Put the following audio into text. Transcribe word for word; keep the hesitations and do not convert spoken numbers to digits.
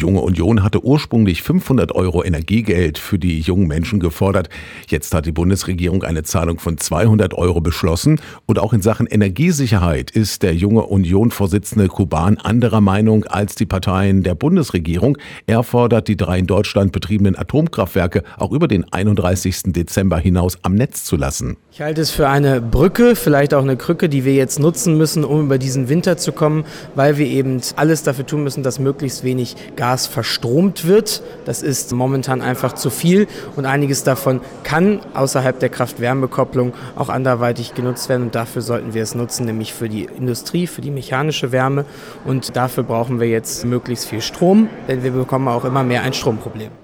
Junge Union hatte ursprünglich fünfhundert Euro Energiegeld für die jungen Menschen gefordert. Jetzt hat die Bundesregierung eine Zahlung von zweihundert Euro beschlossen. Und auch in Sachen Energiesicherheit ist der Junge Union-Vorsitzende Kuban anderer Meinung als die Parteien der Bundesregierung. Er fordert, die drei in Deutschland betriebenen Atomkraftwerke auch über den einunddreißigsten Dezember hinaus am Netz zu lassen. Ich halte es für eine Brücke, vielleicht auch eine Krücke, die wir jetzt nutzen müssen, um über diesen Winter zu kommen, weil wir eben alles dafür tun müssen, dass möglichst wenig Gas verstromt wird. Das ist momentan einfach zu viel und einiges davon kann außerhalb der Kraft-Wärme-Kopplung auch anderweitig genutzt werden und dafür sollten wir es nutzen, nämlich für die Industrie, für die mechanische Wärme und dafür brauchen wir jetzt möglichst viel Strom, denn wir bekommen auch immer mehr ein Stromproblem.